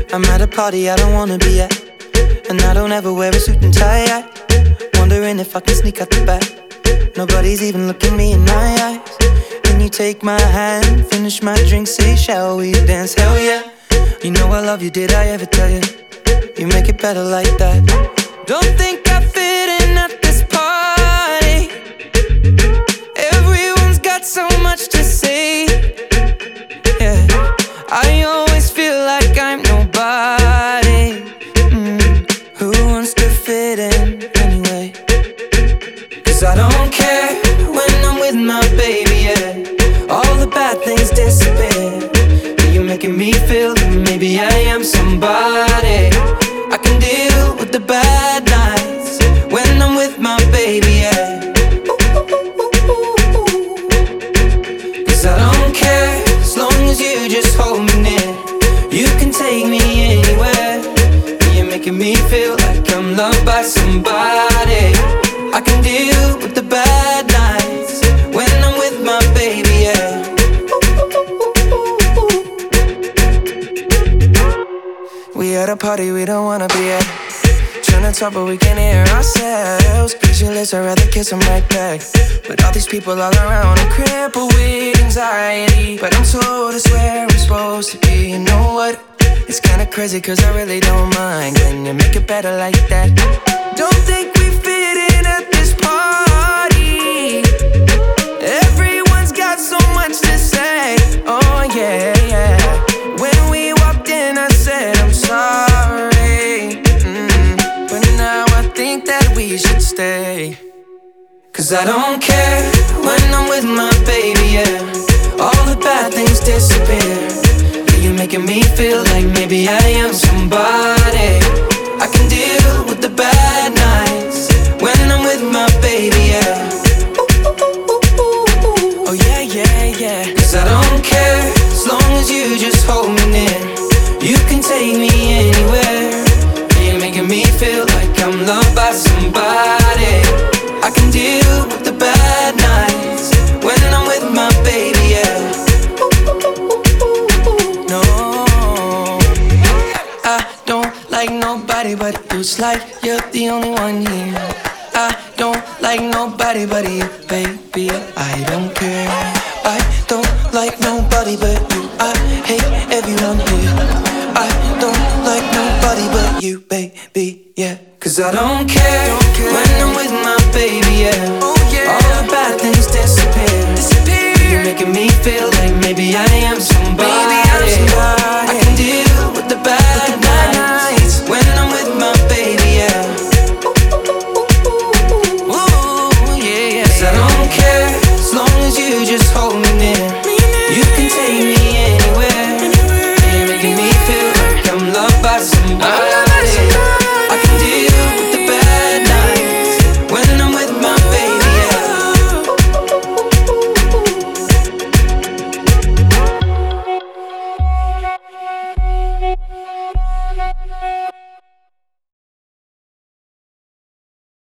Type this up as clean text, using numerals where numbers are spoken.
I'm at a party I don't wanna be at, and I don't ever wear a suit and tie yet. Wondering if I can sneak out the back. Nobody's even looking me in my eyes. When you take my hand, finish my drink, say shall we dance? Hell yeah. You know I love you, did I ever tell you? You make it better like that. Don't think I fit in at this party. Everyone's got so much to say. Yeah, I always feel like I'm nobody. Who wants to fit in anyway? Cause I don't care when I'm with my baby, yeah. All the bad things disappear. You're making me feel that maybe I am somebody. I can deal with the bad nights when I'm with my baby, yeah. Cause I don't care as long as you just hold me near. You can take me anywhere. You're making me feel like I'm loved by somebody. I can deal with the bad nights when I'm with my baby, yeah. We at a party we don't wanna be at. Trying to talk but we can't hear ourselves. Pictureless, I'd rather kiss them right back. But all these people all around, I'm crippled with anxiety. But I'm told it's where I'm supposed to be. You know what? It's kinda crazy cause I really don't mind. Can you make it better like that? Don't think we fit in at this party. Everyone's got so much to say. Oh yeah, yeah. When we walked in I said I'm sorry. But now I think that we should stay. Cause I don't care when I'm with my baby, yeah. All the bad things disappear. You're making me feel like maybe I am somebody. I can deal with the bad nights when I'm with my baby, yeah. Oh yeah, yeah, yeah. Cause I don't care as long as you just hold me near. You can take me anywhere. You're making me feel like I'm loved by somebody. I can deal with the bad nights when I'm with my baby, yeah. No, I don't like nobody but you. It's like you're the only one here. I don't like nobody but you, baby. I don't care. I don't like nobody but you. I hate everyone here. I don't like nobody but you, baby, yeah. Cause I don't care when I'm with my baby, yeah. All the bad things disappear. You're making me feel like maybe I am somebody. I can deal with the bad nights when I'm with my baby, yeah. Ooh, yeah, yeah. Cause I don't care as long as you just hold me near. You can take me anywhere. You're making me feel like I'm loved by somebody.